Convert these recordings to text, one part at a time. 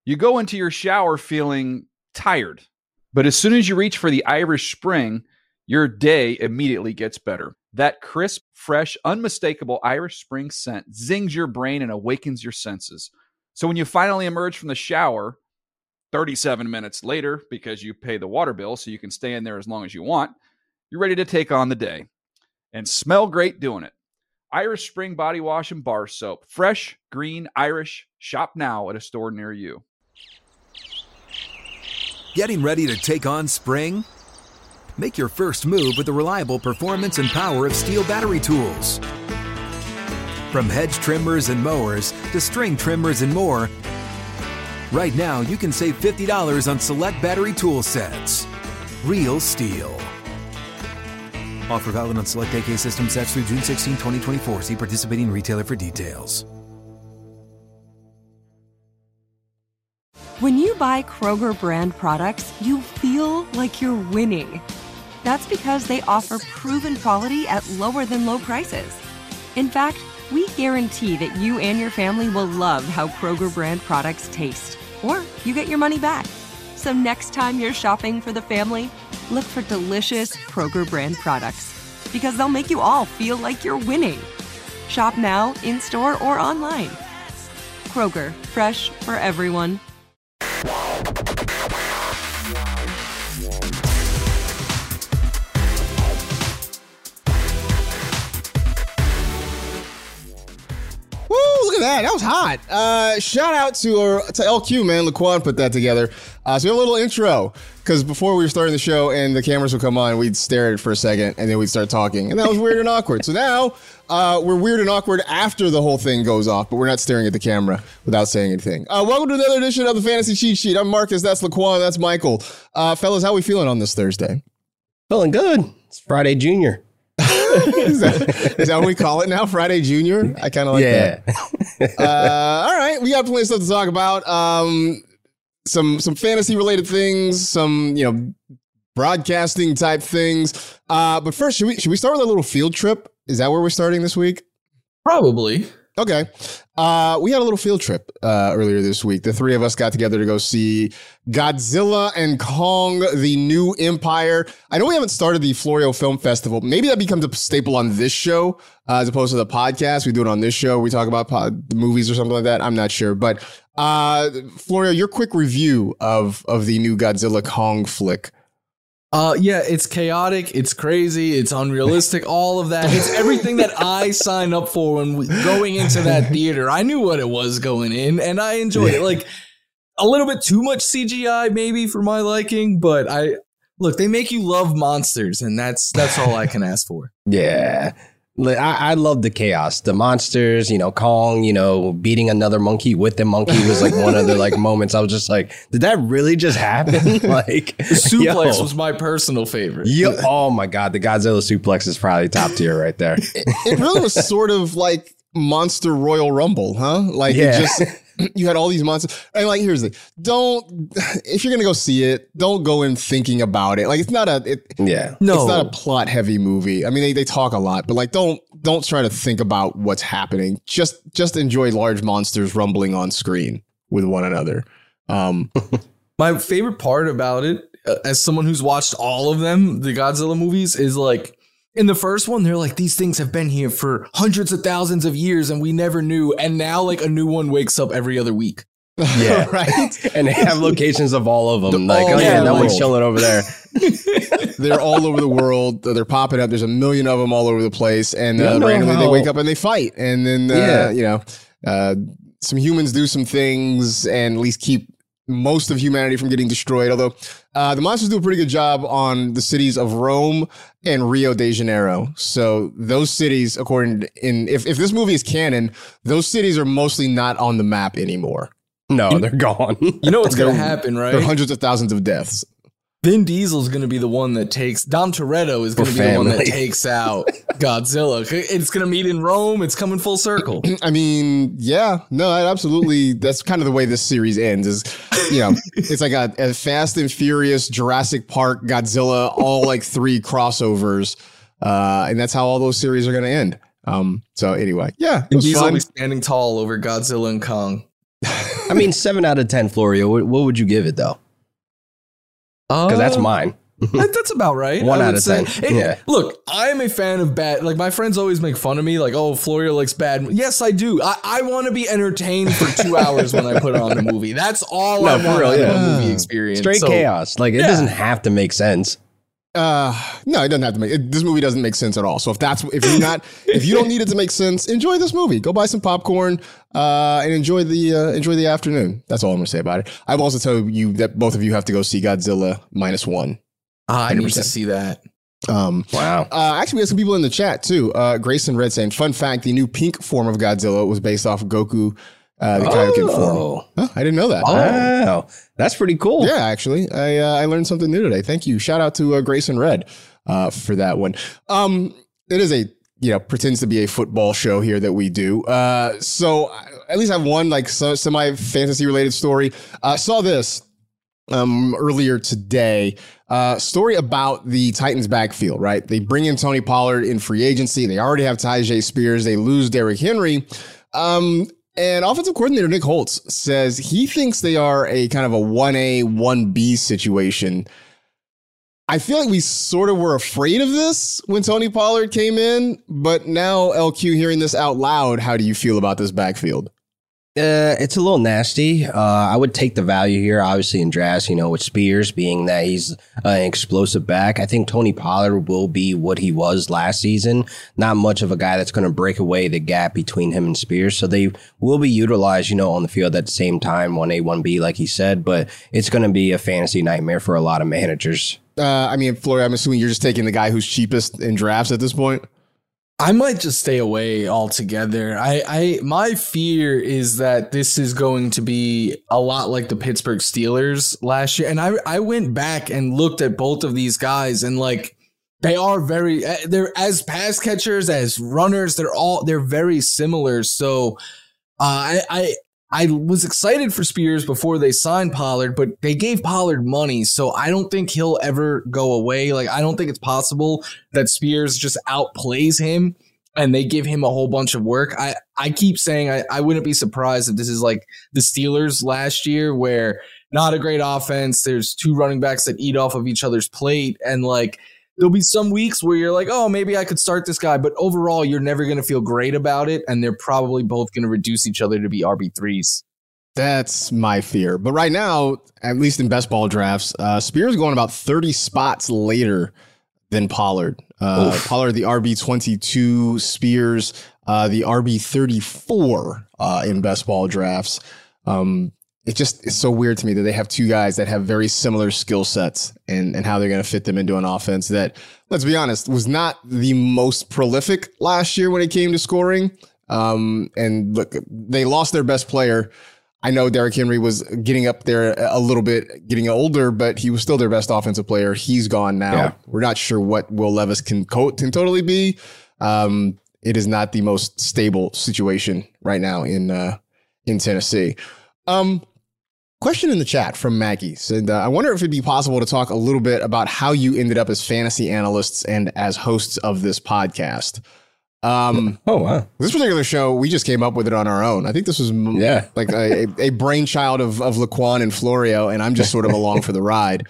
You go into your shower feeling tired, but as soon as you reach for the Irish Spring, your day immediately gets better. That crisp, fresh, unmistakable Irish Spring scent zings your brain and awakens your senses. So when you finally emerge from the shower 37 minutes later, because you pay the water bill so you can stay in there as long as you want, you're ready to take on the day and smell great doing it. Irish Spring Body Wash and Bar Soap. Fresh, green, Irish. Shop now at a store near you. Getting ready to take on spring? Make your first move with the reliable performance and power of Steel battery tools. From hedge trimmers and mowers to string trimmers and more, right now you can save $50 on select battery tool sets. Real Steel. Offer valid on select AK system sets through June 16, 2024. See participating retailer for details. When you buy Kroger brand products, you feel like you're winning. That's because they offer proven quality at lower than low prices. In fact, we guarantee that you and your family will love how Kroger brand products taste, or you get your money back. So next time you're shopping for the family, look for delicious Kroger brand products, because they'll make you all feel like you're winning. Shop now, in-store, or online. Kroger, fresh for everyone. Woo, look at that. That was hot. Shout out to LQ, man. Laquan put that together. So we have a little intro, because before we were starting the show and the cameras would come on, we'd stare at it for a second and then we'd start talking. And that was weird and awkward. So now we're weird and awkward after the whole thing goes off, but we're not staring at the camera without saying anything. Welcome to another edition of the Fantasy Cheat Sheet. I'm Marcus. That's Laquan. That's Michael. Fellas, how we feeling on this Thursday? Feeling good. It's Friday Junior. Is that what we call it now? Friday Junior? I kind of like that. All right. We got plenty of stuff to talk about. Some fantasy related things, some, broadcasting type things. But first, should we start with a little field trip? Is that where we're starting this week? Probably. Okay. We had a little field trip earlier this week. The three of us got together to go see Godzilla and Kong, The New Empire. I know we haven't started the Florio Film Festival. Maybe that becomes a staple on this show as opposed to the podcast. We do it on this show. We talk about the movies or something like that. I'm not sure. But Florio, your quick review of the new Godzilla Kong flick. Yeah, it's chaotic, it's crazy, it's unrealistic, all of that. It's everything that I signed up for when going into that theater. I knew what it was going in, and I enjoyed it. Like, a little bit too much CGI maybe for my liking, but look, they make you love monsters, and that's all I can ask for. Yeah. I love the chaos, the monsters, Kong, beating another monkey with the monkey was like one of the moments. I was just like, did that really just happen? Like, the suplex was my personal favorite. Oh my God. The Godzilla suplex is probably top tier right there. It really was sort of like Monster Royal Rumble, huh? Like, yeah. You had all these monsters. And here's the thing. If you're going to go see it, don't go in thinking about it. Like, it's not it's not a plot heavy movie. I mean, they talk a lot, but don't try to think about what's happening. Just enjoy large monsters rumbling on screen with one another. My favorite part about it, as someone who's watched all of them, the Godzilla movies, is in the first one, they're like, these things have been here for hundreds of thousands of years and we never knew. And now a new one wakes up every other week. Yeah. Right. And they have locations of all of them. That one's chilling over there. They're all over the world. They're popping up. There's a million of them all over the place. And randomly they wake up and they fight. And then, some humans do some things and at least keep most of humanity from getting destroyed. Although the monsters do a pretty good job on the cities of Rome and Rio de Janeiro. So those cities, if this movie is canon, those cities are mostly not on the map anymore. No, they're gone. You know what's going to happen, right? There are hundreds of thousands of deaths. Vin Diesel's going to be the one that takes... Dom Toretto is going to be the one that takes out Godzilla. It's going to meet in Rome. It's coming full circle. I mean, yeah. No, absolutely. That's kind of the way this series ends is, it's like a Fast and Furious, Jurassic Park, Godzilla, all three crossovers. And that's how all those series are going to end. So anyway, yeah. Vin Diesel will be standing tall over Godzilla and Kong. I mean, 7 out of 10, Florio. What would you give it though? Because that's mine. That's about right. 1 out of 10. Yeah. Look, I'm a fan of bad. Like, my friends always make fun of me, like, "Oh, Florio likes bad." Yes, I do. I want to be entertained for 2 hours when I put on a movie. That's all I want out of a movie experience. Straight chaos. Like, it doesn't have to make sense. No, it doesn't have to make this movie doesn't make sense at all. So if you don't need it to make sense, enjoy this movie. Go buy some popcorn and enjoy the afternoon. That's all I'm gonna say about it. I will also tell you that both of you have to go see Godzilla -1. I need to see that. Wow. Actually, we have some people in the chat too. Grayson Red saying, "Fun fact: the new pink form of Godzilla was based off of Goku, the Kaioken form." Huh, I didn't know that. Wow, that's pretty cool. Yeah, actually, I learned something new today. Thank you. Shout out to Grayson Red for that one. It is pretends to be a football show here that we do. So at least I have one semi fantasy related story. Saw this earlier today. Story about the Titans backfield, right? They bring in Tony Pollard in free agency. They already have Tyjae Spears. They lose Derrick Henry. And offensive coordinator Nick Holtz says he thinks they are a kind of a 1A, 1B situation. I feel like we sort of were afraid of this when Tony Pollard came in, but now LQ hearing this out loud, how do you feel about this backfield? It's a little nasty. I would take the value here, obviously, in drafts, with Spears being that he's an explosive back. I think Tony Pollard will be what he was last season. Not much of a guy that's going to break away the gap between him and Spears. So they will be utilized, on the field at the same time, 1A, 1B, like he said. But it's going to be a fantasy nightmare for a lot of managers. Florio, I'm assuming you're just taking the guy who's cheapest in drafts at this point? I might just stay away altogether. My fear is that this is going to be a lot like the Pittsburgh Steelers last year. And I went back and looked at both of these guys, and they're as pass catchers, as runners, they're very similar. So I was excited for Spears before they signed Pollard, but they gave Pollard money, so I don't think he'll ever go away. Like, I don't think it's possible that Spears just outplays him and they give him a whole bunch of work. I keep saying I wouldn't be surprised if this is like the Steelers last year, where not a great offense, there's 2 running backs that eat off of each other's plate, and there'll be some weeks where you're like, oh, maybe I could start this guy. But overall, you're never going to feel great about it. And they're probably both going to reduce each other to be RB3s. That's my fear. But right now, at least in best ball drafts, Spears going about 30 spots later than Pollard. Pollard, the RB22, Spears, the RB34 in best ball drafts. It's so weird to me that they have 2 guys that have very similar skill sets and how they're going to fit them into an offense that, let's be honest, was not the most prolific last year when it came to scoring. And look, they lost their best player. I know Derrick Henry was getting up there a little bit, getting older, but he was still their best offensive player. He's gone now. Yeah. We're not sure what Will Levis can totally be. It is not the most stable situation right now in Tennessee. Question in the chat from Maggie said, I wonder if it'd be possible to talk a little bit about how you ended up as fantasy analysts and as hosts of this podcast. Oh, wow. This particular show, we just came up with it on our own. I think this was like a brainchild of Laquan and Florio, and I'm just sort of along for the ride.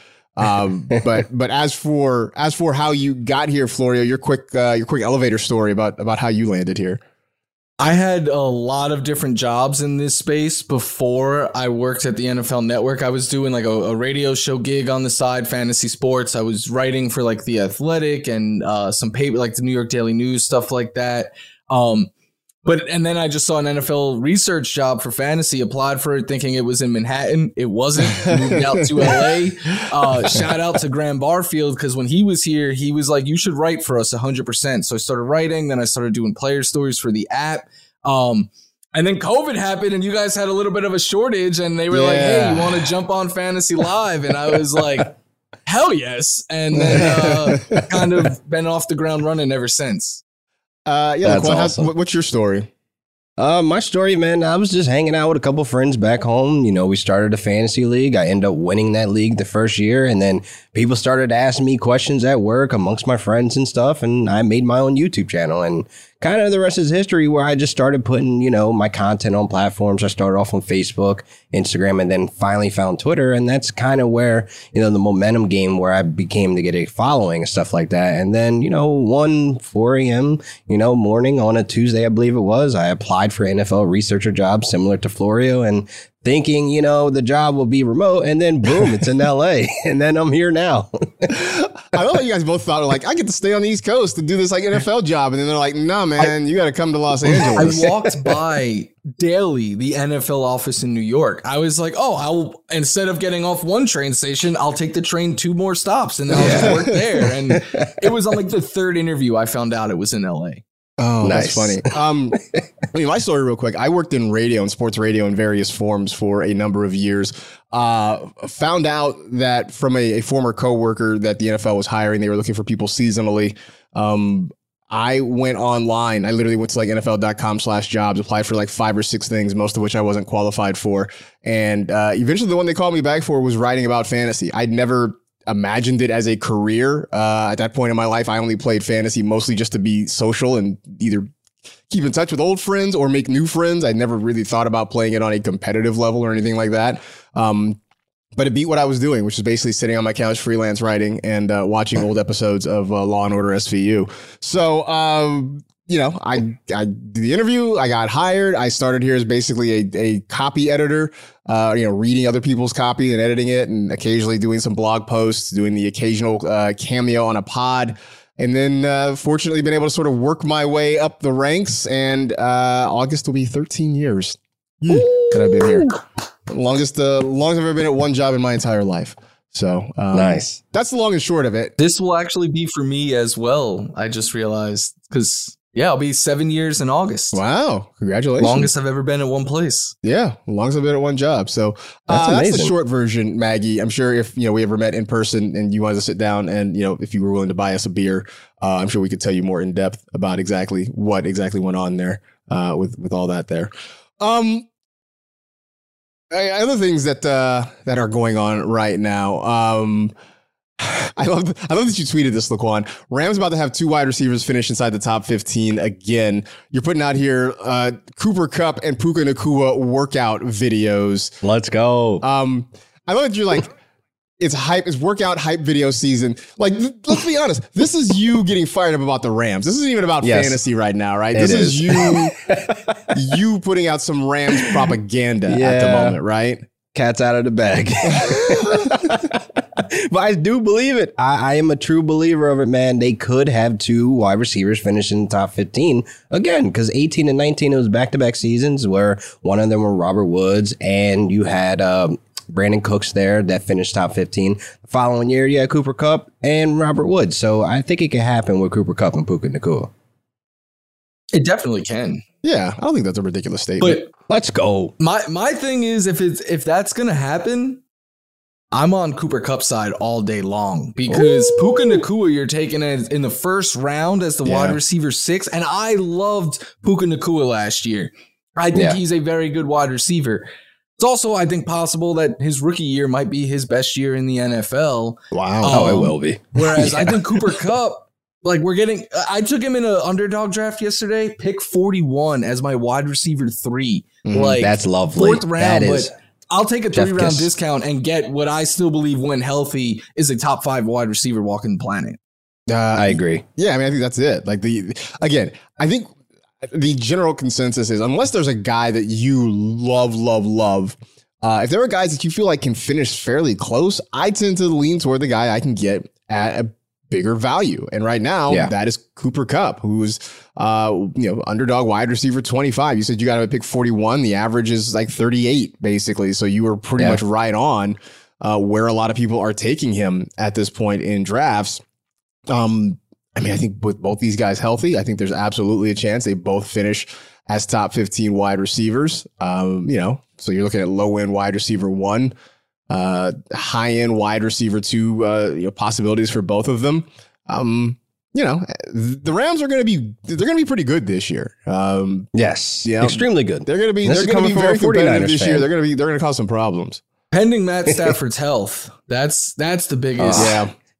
But as for how you got here, Florio, your quick elevator story about how you landed here. I had a lot of different jobs in this space before I worked at the NFL Network. I was doing a radio show gig on the side, fantasy sports. I was writing for The Athletic and some paper like the New York Daily News, stuff like that. And then I just saw an NFL research job for fantasy, applied for it thinking it was in Manhattan. It wasn't. Moved out to LA. Shout out to Graham Barfield, because when he was here, he was like, you should write for us 100%. So I started writing. Then I started doing player stories for the app. And then COVID happened and you guys had a little bit of a shortage and they were like, hey, you want to jump on Fantasy Live? And I was like, hell yes. And then kind of been off the ground running ever since. That's awesome. What's your story? My story, man, I was just hanging out with a couple friends back home. We started a fantasy league. I ended up winning that league the first year. And then people started asking me questions at work amongst my friends and stuff. And I made my own YouTube channel and kind of the rest is history, where I just started putting, my content on platforms. I started off on Facebook, Instagram, and then finally found Twitter. And that's kind of where, the momentum game where I became to get a following and stuff like that. And then, 4 a.m., morning on a Tuesday, I believe it was, I applied for NFL researcher job similar to Florio, and thinking, the job will be remote, and then boom, it's in LA. And then I'm here now. I love how you guys both thought, like, I get to stay on the East Coast to do this like NFL job. And then they're like, no, man, you got to come to Los Angeles. I walked by daily the NFL office in New York. I was like, instead of getting off one train station, I'll take the train 2 more stops and then I'll just work there. And it was on like the 3rd interview I found out it was in LA. Oh, nice. That's funny. My story real quick. I worked in radio and sports radio in various forms for a number of years. Found out that from a former coworker that the NFL was hiring, they were looking for people seasonally. I went online. I literally went to like NFL.com/jobs, applied for like 5 or 6 things, most of which I wasn't qualified for. And eventually the one they called me back for was writing about fantasy. I'd never imagined it as a career. At that point in my life, I only played fantasy mostly just to be social and either keep in touch with old friends or make new friends. I never really thought about playing it on a competitive level or anything like that. But it beat what I was doing, which is basically sitting on my couch, freelance writing and watching old episodes of Law and Order SVU. So, I did the interview. I got hired. I started here as basically a copy editor, reading other people's copy and editing it, and occasionally doing some blog posts, doing the occasional cameo on a pod. And then fortunately been able to sort of work my way up the ranks. And August will be 13 years that I've been here. Longest I've ever been at one job in my entire life. So nice. That's the long and short of it. This will actually be for me as well. I just realized because I'll be 7 years in August. Wow. Congratulations. Longest I've ever been at one place. Yeah. Longest I've been at one job. So that's the short version, Maggie. I'm sure if, we ever met in person and you wanted to sit down and, if you were willing to buy us a beer, I'm sure we could tell you more in depth about exactly what went on there with all that there. Other things that are going on right now. I love that you tweeted this, Laquan. Rams about to have 2 wide receivers finish inside the top 15 again. You're putting out here Cooper Kupp and Puka Nacua workout videos. Let's go. I love that you're like, it's hype. It's workout hype video season. Like, let's be honest. This is you getting fired up about the Rams. This isn't even about fantasy right now, right? This is you putting out some Rams propaganda at the moment, right? Cat's out of the bag. But I do believe it. I am a true believer of it, man. They could have 2 wide receivers finish in the top 15 again, because 18 and 19, it was back-to-back seasons where one of them were Robert Woods, and you had Brandon Cooks there that finished top 15. The following year, you had Cooper Kupp and Robert Woods. So I think it can happen with Cooper Kupp and Puka Nacua. It definitely can. Yeah, I don't think that's a ridiculous statement. But let's go. My thing is, if that's gonna happen, I'm on Cooper Kupp's side all day long because Puka Nacua you're taking in the first round as the wide receiver 6, and I loved Puka Nacua last year. I think he's a very good wide receiver. It's also, I think, possible that his rookie year might be his best year in the NFL. Wow. It will be. Whereas I think Cooper Kupp, I took him in an underdog draft yesterday, pick 41 as my wide receiver 3. That's lovely. 4th round, but I'll take a 3-round discount and get what I still believe, when healthy, is a top 5 wide receiver walking the planet. I agree. Yeah, I mean, I think that's it. I think the general consensus is, unless there's a guy that you love, if there are guys that you feel like can finish fairly close, I tend to lean toward the guy I can get at a bigger value. And right now, that is Cooper Kupp, who's underdog wide receiver 25. You said you got to pick 41. The average is like 38, basically. So you were pretty much right on where a lot of people are taking him at this point in drafts. I think with both these guys healthy, I think there's absolutely a chance they both finish as top 15 wide receivers. So you're looking at low end wide receiver 1, high end wide receiver 2, possibilities for both of them. The Rams are going to be pretty good this year. Yes, extremely good. They're going to be very competitive this year. They're going to cause some problems. Pending Matt Stafford's health, that's the biggest.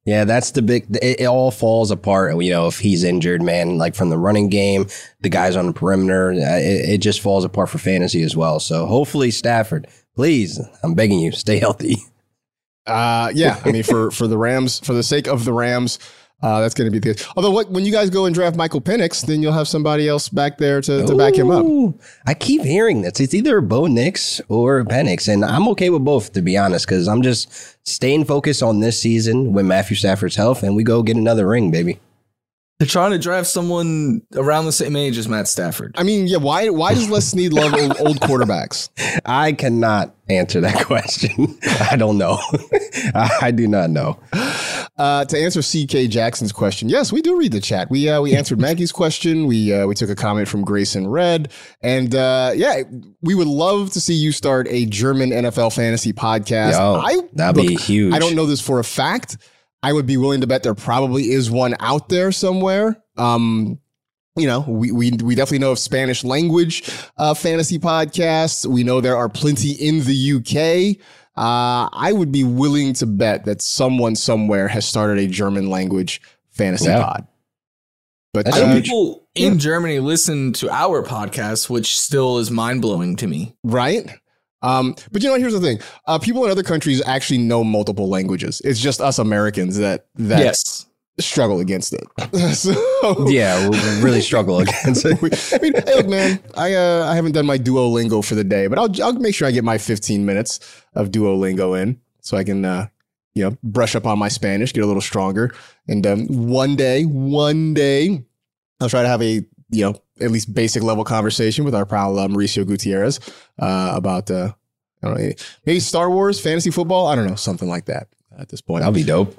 Yeah, that's the big. It all falls apart. If he's injured, man, like from the running game, the guys on the perimeter, it just falls apart for fantasy as well. So hopefully, Stafford, please, I'm begging you, stay healthy. Yeah, I mean, for the Rams, for the sake of the Rams, that's going to be the. Although, when you guys go and draft Michael Penix, then you'll have somebody else back there to back him up. I keep hearing this. It's either Bo Nix or Penix, and I'm okay with both, to be honest, because I'm just staying focused on this season with Matthew Stafford's health, and we go get another ring, baby. They're trying to draft someone around the same age as Matt Stafford. I mean, yeah, why does Les Snead love old quarterbacks? I cannot answer that question. I don't know. I do not know. To answer CK Jackson's question, yes, we do read the chat. We answered Maggie's question. We took a comment from Grayson Red, and we would love to see you start a German NFL fantasy podcast. That'd be huge. I don't know this for a fact. I would be willing to bet there probably is one out there somewhere. We definitely know of Spanish language fantasy podcasts. We know there are plenty in the UK. I would be willing to bet that someone somewhere has started a German language fantasy pod. But I know people in Germany listen to our podcast, which still is mind blowing to me. Right. But here's the thing. People in other countries actually know multiple languages. It's just us Americans that yes. struggle against it. Yeah, we really struggle against it. Hey, look, man, I haven't done my Duolingo for the day, but I'll make sure I get my 15 minutes of Duolingo in so I can, brush up on my Spanish, get a little stronger. And one day, I'll try to have a, at least basic level conversation with our pal Mauricio Gutierrez about, I don't know, maybe Star Wars, fantasy football. I don't know, something like that at this point. That'll be dope.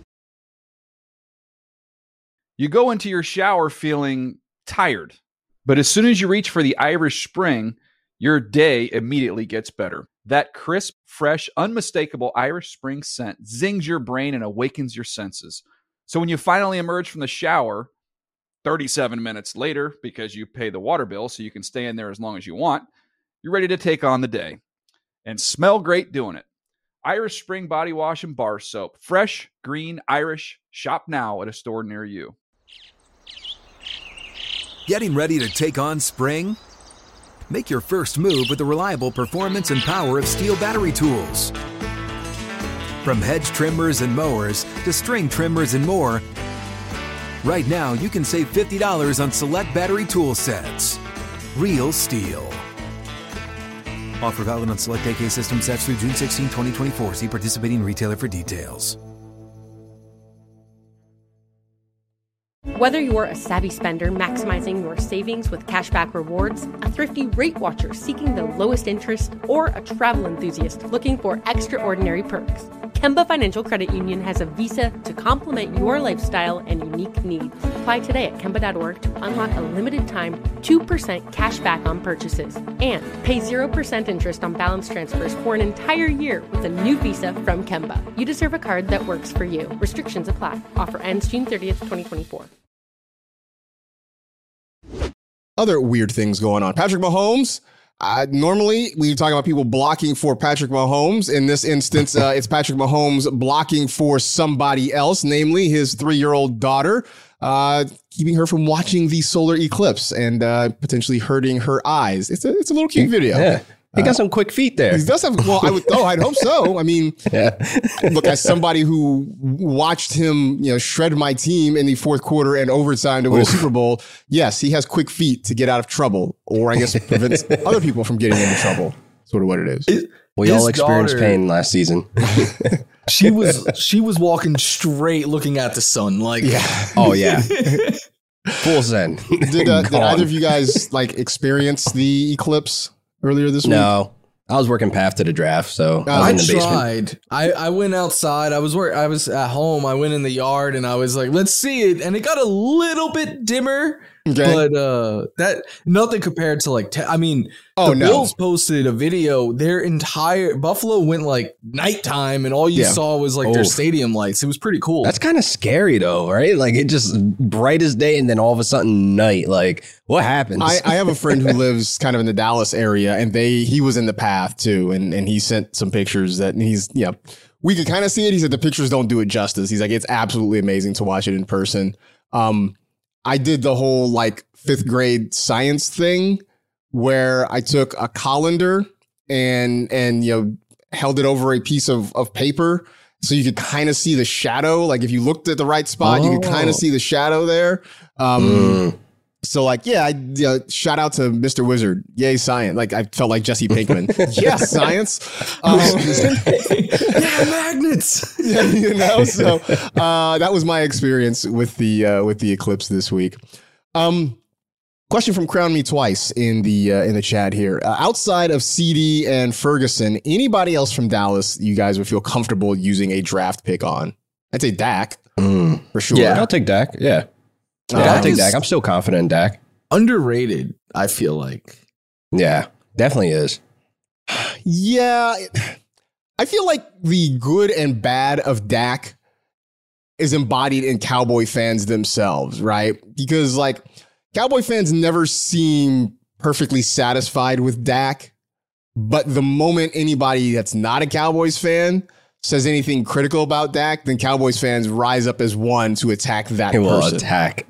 You go into your shower feeling tired, but as soon as you reach for the Irish Spring, your day immediately gets better. That crisp, fresh, unmistakable Irish Spring scent zings your brain and awakens your senses. So when you finally emerge from the shower, 37 minutes later, because you pay the water bill so you can stay in there as long as you want, you're ready to take on the day and smell great doing it. Irish Spring Body Wash and Bar Soap. Fresh, green, Irish. Shop now at a store near you. Getting ready to take on spring? Make your first move with the reliable performance and power of Steel battery tools. From hedge trimmers and mowers to string trimmers and more, right now, you can save $50 on select battery tool sets. Real Steel. Offer valid on select AK system sets through June 16, 2024. See participating retailer for details. Whether you're a savvy spender maximizing your savings with cashback rewards, a thrifty rate watcher seeking the lowest interest, or a travel enthusiast looking for extraordinary perks, Kemba Financial Credit Union has a visa to complement your lifestyle and unique needs. Apply today at Kemba.org to unlock a limited-time 2% cash back on purchases and pay 0% interest on balance transfers for an entire year with a new visa from Kemba. You deserve a card that works for you. Restrictions apply. Offer ends June 30th, 2024. Other weird things going on. Patrick Mahomes. Normally, we talk about people blocking for Patrick Mahomes. In this instance, it's Patrick Mahomes blocking for somebody else, namely his 3-year-old daughter, keeping her from watching the solar eclipse and potentially hurting her eyes. It's a little cute video. Yeah. He got some quick feet there. He does have. Well, I'd hope so. I mean, look, as somebody who watched him, shred my team in the fourth quarter and overtime to win a Super Bowl. Yes, he has quick feet to get out of trouble, or I guess prevents other people from getting into trouble. Sort of what it is. We all experienced pain last season. She was walking straight, looking at the sun. Like, oh yeah. Full zen. Did either of you guys experience the eclipse earlier this week? No, I was working path to the draft, so I was in the basement. I went outside. I was at home. I went in the yard and I was like, let's see it. And it got a little bit dimmer But that nothing compared to like Bills posted a video. Their entire Buffalo went like nighttime, and all you saw was like their stadium lights. It was pretty cool. That's kind of scary though, right? Like it just bright as day, and then all of a sudden night. Like what happens? I have a friend who lives kind of in the Dallas area, and he was in the path too, and he sent some pictures that we could kind of see it. He said the pictures don't do it justice. He's like, it's absolutely amazing to watch it in person. I did the whole like 5th grade science thing where I took a colander and held it over a piece of paper so you could kind of see the shadow. Like if you looked at the right spot, you could kind of see the shadow there. So like, shout out to Mr. Wizard. Yay, science. Like I felt like Jesse Pinkman. Yes, science. Magnets. So that was my experience with the eclipse this week. Question from Crown Me Twice in the chat here. Outside of CD and Ferguson, anybody else from Dallas you guys would feel comfortable using a draft pick on? I'd say Dak for sure. Yeah, I'll take Dak. Yeah. I'll take Dak. I'm still confident in Dak. Underrated, I feel like. Yeah, definitely is. Yeah. I feel like the good and bad of Dak is embodied in Cowboy fans themselves, right? Because like Cowboy fans never seem perfectly satisfied with Dak, but the moment anybody that's not a Cowboys fan says anything critical about Dak, then Cowboys fans rise up as one to attack that person. Will attack.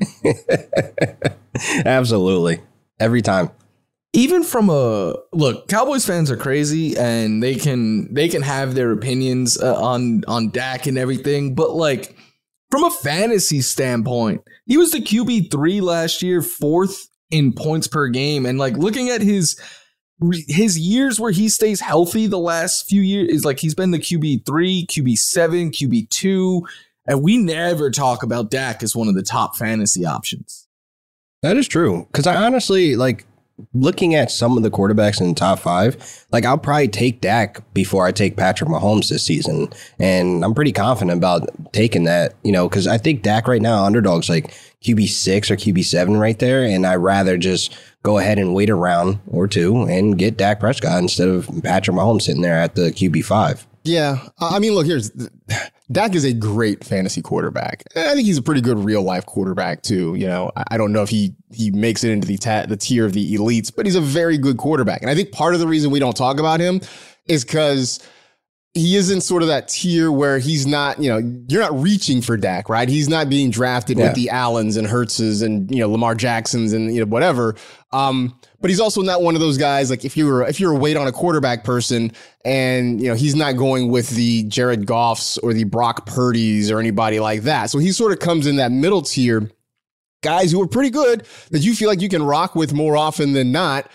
Absolutely. Every time. Even from Cowboys fans are crazy and they can have their opinions on Dak and everything, but like from a fantasy standpoint, he was the QB3 last year, 4th in points per game, and like looking at his years where he stays healthy the last few years is like he's been the QB3, QB7, QB2, and we never talk about Dak as one of the top fantasy options. That is true. Because I honestly, like, looking at some of the quarterbacks in the top 5, like, I'll probably take Dak before I take Patrick Mahomes this season. And I'm pretty confident about taking that, because I think Dak right now, underdog's like QB6 or QB7 right there. And I'd rather just go ahead and wait a round or two and get Dak Prescott instead of Patrick Mahomes sitting there at the QB5. Yeah. I mean, look, Dak is a great fantasy quarterback. I think he's a pretty good real life quarterback too. I don't know if he makes it into the tier of the elites, but he's a very good quarterback. And I think part of the reason we don't talk about him is because he isn't sort of that tier where he's not, you're not reaching for Dak, right? He's not being drafted with the Allens and Hurtses and, Lamar Jacksons and, whatever. But he's also not one of those guys, like if you're a wait on a quarterback person and, he's not going with the Jared Goffs or the Brock Purdy's or anybody like that. So he sort of comes in that middle tier, guys who are pretty good that you feel like you can rock with more often than not.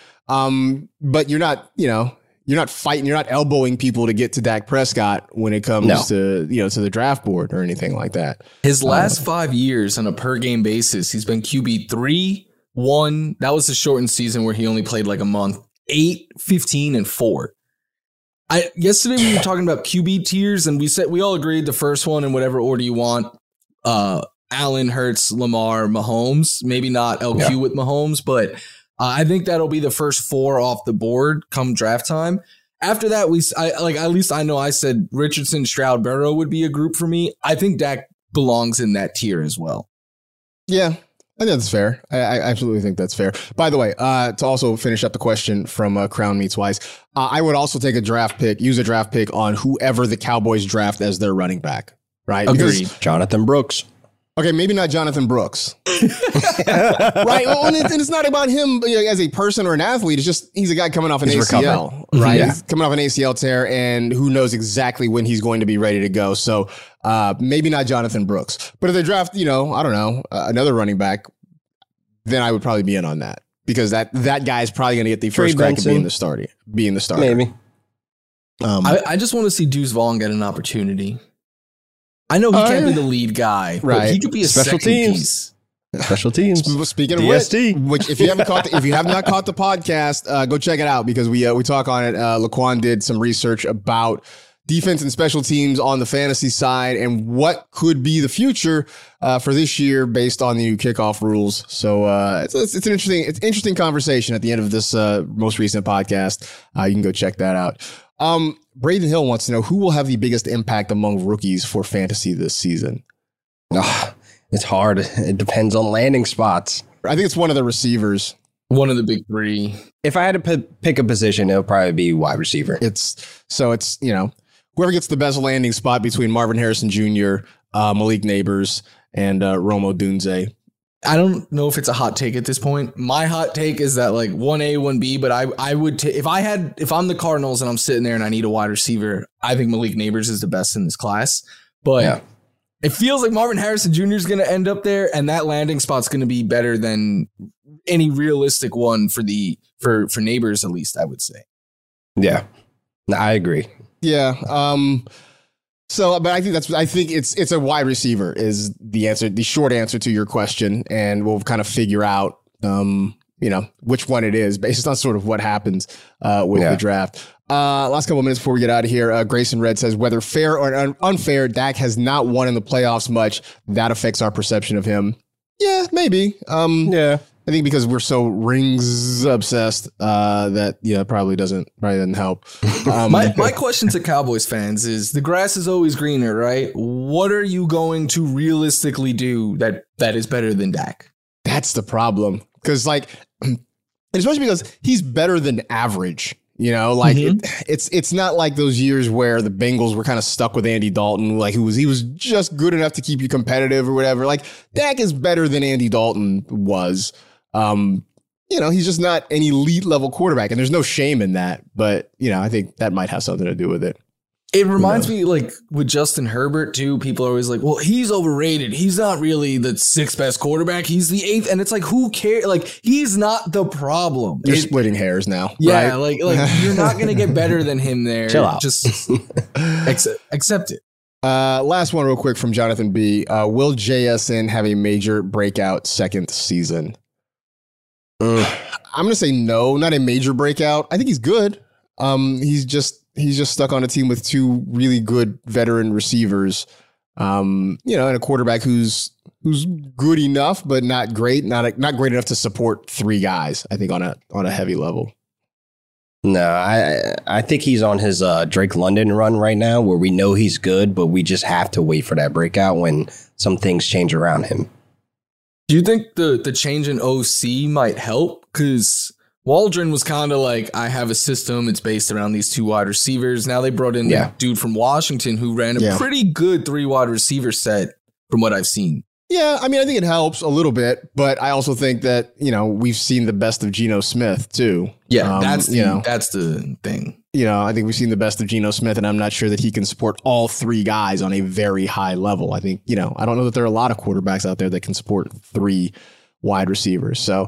But you're not, you're not fighting, you're not elbowing people to get to Dak Prescott when it comes to, to the draft board or anything like that. His last 5 years on a per game basis, he's been QB3, 1. That was the shortened season where he only played like a month. 8, 15, and 4. Yesterday we were talking about QB tiers, and we all agreed the first one in whatever order you want. Allen, Hurts, Lamar, Mahomes. Maybe not LQ with Mahomes, but I think that'll be the first 4 off the board come draft time. After that, at least I know I said Richardson, Stroud, Burrow would be a group for me. I think Dak belongs in that tier as well. Yeah. I think that's fair. I absolutely think that's fair. By the way, to also finish up the question from Crown Me Twice, I would also use a draft pick on whoever the Cowboys draft as their running back, right? Agreed. Jonathan Brooks. Okay, maybe not Jonathan Brooks. Right? Well, and it's not about him as a person or an athlete. It's just he's a guy coming off an ACL, right? Yeah. He's coming off an ACL tear, and who knows exactly when he's going to be ready to go. So maybe not Jonathan Brooks. But if they draft, I don't know, another running back, then I would probably be in on that. Because that guy is probably going to get the first crack at being the starter. Maybe. I just want to see Deuce Vaughn get an opportunity. I know he can't be the lead guy, but he could be a special teams piece. Special teams. Speaking of which, if you have not caught the podcast, go check it out because we talk on it. Laquan did some research about defense and special teams on the fantasy side and what could be the future for this year based on the new kickoff rules. So it's an interesting conversation at the end of this most recent podcast. You can go check that out. Braden Hill wants to know who will have the biggest impact among rookies for fantasy this season. It's hard. It depends on landing spots. I think it's one of the receivers. One of the big three. If I had to pick a position, it'll probably be wide receiver. It's whoever gets the best landing spot between Marvin Harrison Jr., Malik Neighbors, and Rome Odunze. I don't know if it's a hot take at this point. My hot take is that like 1A, 1B, but I would if I'm the Cardinals and I'm sitting there and I need a wide receiver, I think Malik Neighbors is the best in this class. But it feels like Marvin Harrison Jr. is going to end up there, and that landing spot's going to be better than any realistic one for Neighbors, at least, I would say. Yeah, I agree. Yeah. But I think it's a wide receiver is the answer, the short answer to your question. And we'll kind of figure out, which one it is based on sort of what happens with the draft. Last couple of minutes before we get out of here, Grayson Red says, whether fair or unfair, Dak has not won in the playoffs much. That affects our perception of him. Yeah, maybe. I think because we're so rings obsessed that probably doesn't help. My question to Cowboys fans is: the grass is always greener, right? What are you going to realistically do that is better than Dak? That's the problem, because especially because he's better than average. It's not like those years where the Bengals were kind of stuck with Andy Dalton, he was just good enough to keep you competitive or whatever. Dak is better than Andy Dalton was. He's just not an elite level quarterback, and there's no shame in that. But, I think that might have something to do with it. It reminds me, with Justin Herbert, too, people are always like, well, he's overrated. He's not really the sixth best quarterback. He's the eighth. And it's like, who cares? He's not the problem. You're splitting hairs now. Yeah, right? You're not going to get better than him there. Chill out. Just accept it. Last one real quick from Jonathan B. Will JSN have a major breakout second season? I'm going to say no, not a major breakout. I think he's good. He's just stuck on a team with two really good veteran receivers, and a quarterback who's good enough, but not great, not great enough to support three guys, I think, on a heavy level. No, I think he's on his Drake London run right now, where we know he's good, but we just have to wait for that breakout when some things change around him. Do you think the change in OC might help? Because Waldron was kind of like, I have a system. It's based around these two wide receivers. Now they brought in the dude from Washington who ran a pretty good 3 wide receiver set from what I've seen. Yeah, I think it helps a little bit, but I also think that, we've seen the best of Geno Smith too. Yeah, that's the thing. I think we've seen the best of Geno Smith, and I'm not sure that he can support all 3 guys on a very high level. I think, I don't know that there are a lot of quarterbacks out there that can support 3 wide receivers. So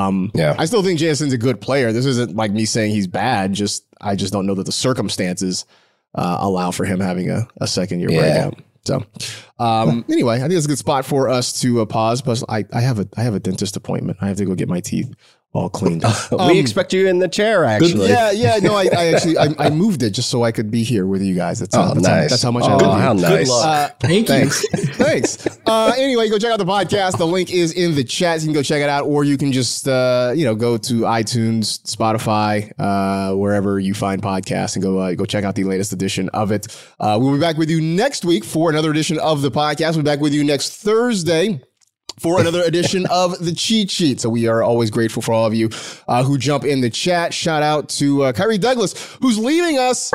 I still think JSN's a good player. This isn't like me saying he's bad. I just don't know that the circumstances allow for him having a second year breakout. So anyway, I think it's a good spot for us to pause. Plus, I have a dentist appointment. I have to go get my teeth all cleaned up. We expect you in the chair, actually. No, I actually moved it just so I could be here with you guys. That's nice. That's how much I love you. How nice. Good luck. Thank you. Thanks. Anyway, go check out the podcast. The link is in the chat. So you can go check it out, or you can just go to iTunes, Spotify, wherever you find podcasts, and go check out the latest edition of it. We'll be back with you next week for another edition of the podcast. We'll be back with you next Thursday for another edition of the Cheat Sheet. So we are always grateful for all of you who jump in the chat. Shout out to Kyrie Douglas, who's leaving us.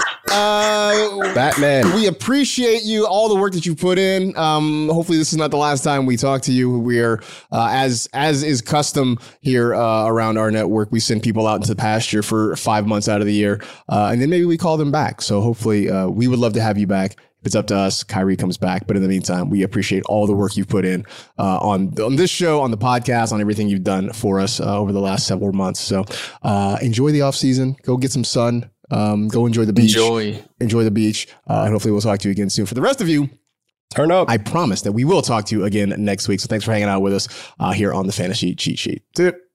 Batman. We appreciate you, all the work that you put in. Hopefully this is not the last time we talk to you. We're, as is custom here around our network, we send people out into the pasture for 5 months out of the year. And then maybe we call them back. So hopefully we would love to have you back. If it's up to us, Kyrie comes back. But in the meantime, we appreciate all the work you've put in on this show, on the podcast, on everything you've done for us over the last several months. So enjoy the off season. Go get some sun. Go enjoy the beach. Enjoy the beach. And hopefully we'll talk to you again soon. For the rest of you, turn up. I promise that we will talk to you again next week. So thanks for hanging out with us here on the Fantasy Cheat Sheet. That's it.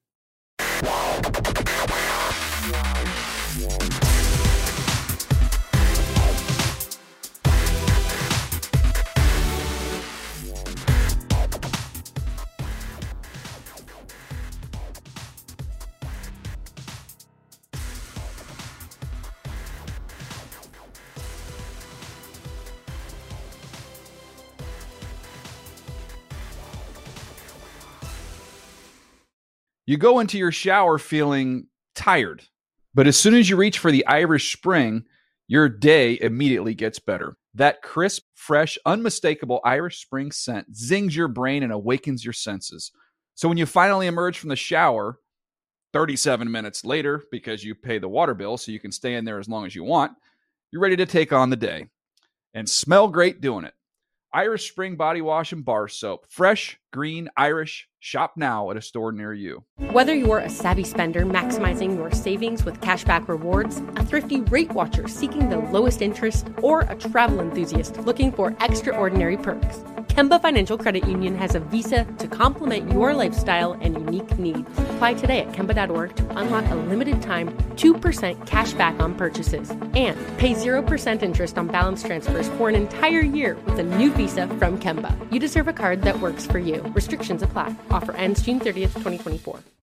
You go into your shower feeling tired, but as soon as you reach for the Irish Spring, your day immediately gets better. That crisp, fresh, unmistakable Irish Spring scent zings your brain and awakens your senses. So when you finally emerge from the shower 37 minutes later, because you pay the water bill so you can stay in there as long as you want, you're ready to take on the day and smell great doing it. Irish Spring Body Wash and Bar Soap. Fresh, green, Irish. Shop now at a store near you. Whether you're a savvy spender maximizing your savings with cashback rewards, a thrifty rate watcher seeking the lowest interest, or a travel enthusiast looking for extraordinary perks, Kemba Financial Credit Union has a visa to complement your lifestyle and unique needs. Apply today at Kemba.org to unlock a limited time 2% cash back on purchases and pay 0% interest on balance transfers for an entire year with a new visa from Kemba. You deserve a card that works for you. Restrictions apply. Offer ends June 30th, 2024.